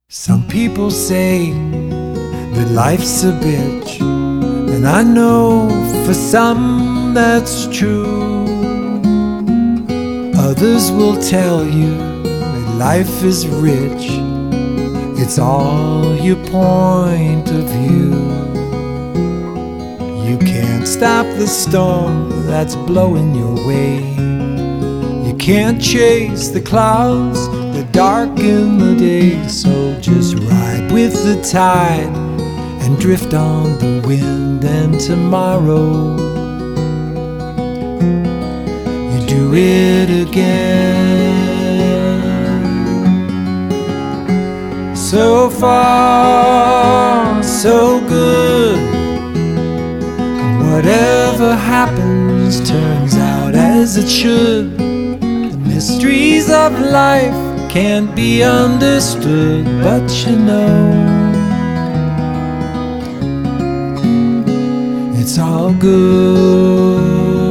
Some people say that life's a bitch, and I know for some that's true. Others will tell you that life is rich, it's all your point of view. You can't stop the storm that's blowing your way. You can't chase the clouds that darken the day. So just ride with the tide and drift on the wind, and tomorrow you do it again. So far, so good. Whatever happens turns out as it should. The mysteries of life can't be understood, but you know it's all good.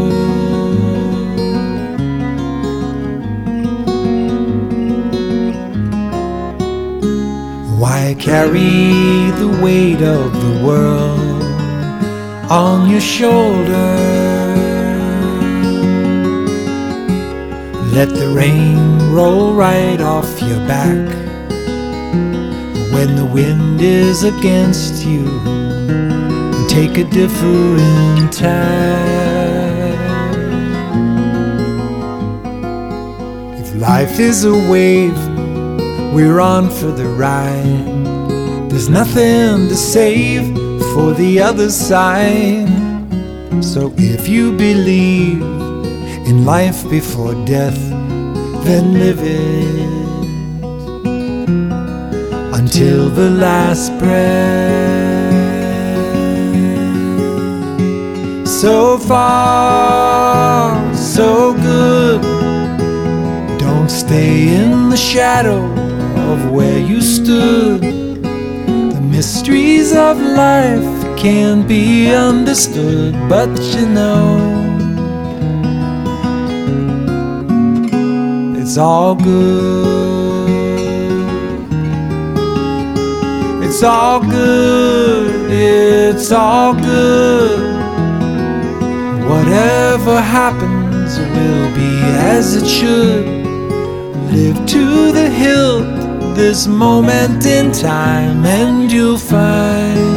Why carry the weight of the world on your shoulder? Let the rain roll right off your back. When the wind is against you, take a different tack. If life is a wave, we're on for the ride. There's nothing to save for the other side. So if you believe in life before death, then live it until the last breath. So far, so good. Don't stay in the shadow of where you stood. The mysteries of life can't be understood, but you know it's all good. It's all good. It's all good. Whatever happens will be as it should. Live to the hilt this moment in time, and you'll find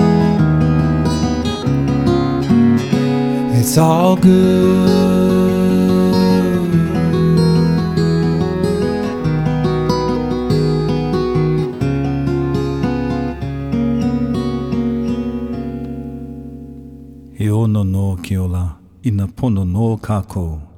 it's all good. He ono no ki ola ina pono no kako.